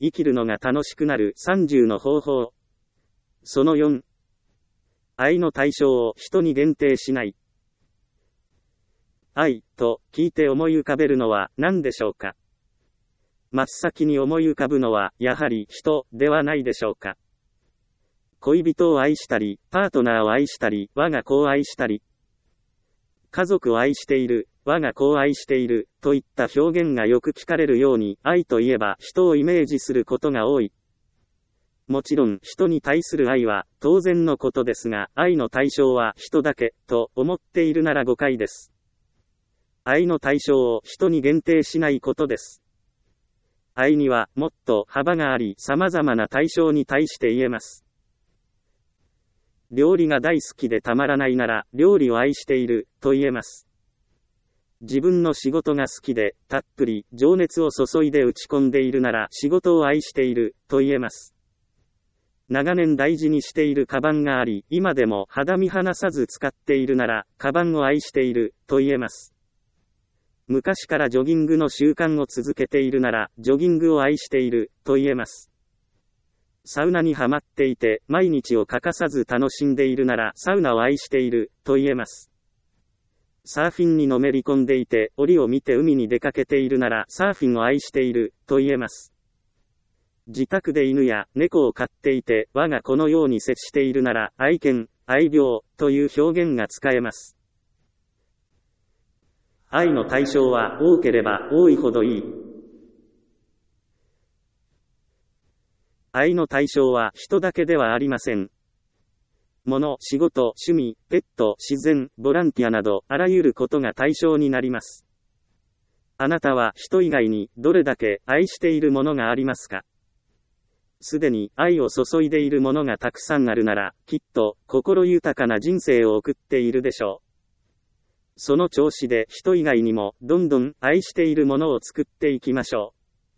生きるのが楽しくなる30の方法。その4。愛の対象を人に限定しない。愛と聞いて思い浮かべるのは何でしょうか。真っ先に思い浮かぶのはやはり人ではないでしょうか。恋人を愛したり、パートナーを愛したり、我が子を愛したり、家族を愛している、我が子を愛している、といった表現がよく聞かれるように、愛といえば人をイメージすることが多い。もちろん人に対する愛は当然のことですが、愛の対象は人だけ、と思っているなら誤解です。愛の対象を人に限定しないことです。愛にはもっと幅があり、様々な対象に対して言えます。料理が大好きでたまらないなら、料理を愛している、と言えます。自分の仕事が好きで、たっぷり、情熱を注いで打ち込んでいるなら、仕事を愛している、と言えます。長年大事にしているカバンがあり、今でも肌身離さず使っているなら、カバンを愛している、と言えます。昔からジョギングの習慣を続けているなら、ジョギングを愛している、と言えます。サウナにハマっていて、毎日を欠かさず楽しんでいるなら、サウナを愛している、と言えます。サーフィンにのめり込んでいて、折を見て海に出かけているなら、サーフィンを愛している、と言えます。自宅で犬や猫を飼っていて、我が子のように接しているなら、愛犬、愛病、という表現が使えます。愛の対象は多ければ多いほどいい。愛の対象は人だけではありません。物、仕事、趣味、ペット、自然、ボランティアなど、あらゆることが対象になります。あなたは人以外にどれだけ愛しているものがありますか？すでに愛を注いでいるものがたくさんあるなら、きっと心豊かな人生を送っているでしょう。その調子で人以外にもどんどん愛しているものを作っていきましょう。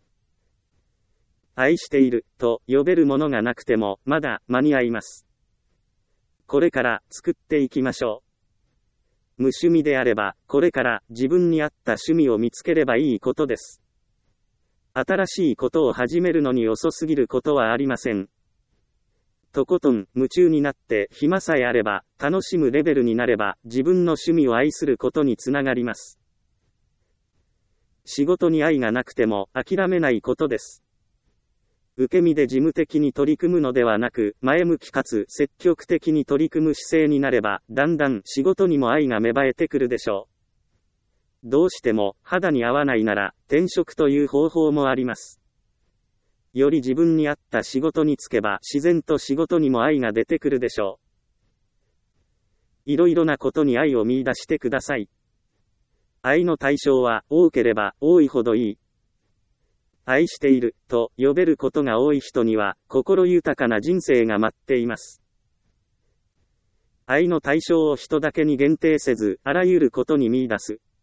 愛していると呼べるものがなくてもまだ間に合います。これから作っていきましょう。無趣味であれば、これから自分に合った趣味を見つければいいことです。新しいことを始めるのに遅すぎることはありません。とことん夢中になって暇さえあれば、楽しむレベルになれば、自分の趣味を愛することにつながります。仕事に愛がなくても諦めないことです。受け身で事務的に取り組むのではなく、前向きかつ積極的に取り組む姿勢になれば、だんだん仕事にも愛が芽生えてくるでしょう。どうしても肌に合わないなら、転職という方法もあります。より自分に合った仕事に就けば、自然と仕事にも愛が出てくるでしょう。いろいろなことに愛を見出してください。愛の対象は多ければ多いほどいい。愛していると呼べることが多い人には心豊かな人生が待っています。愛の対象を人だけに限定せず、あらゆることに見出す。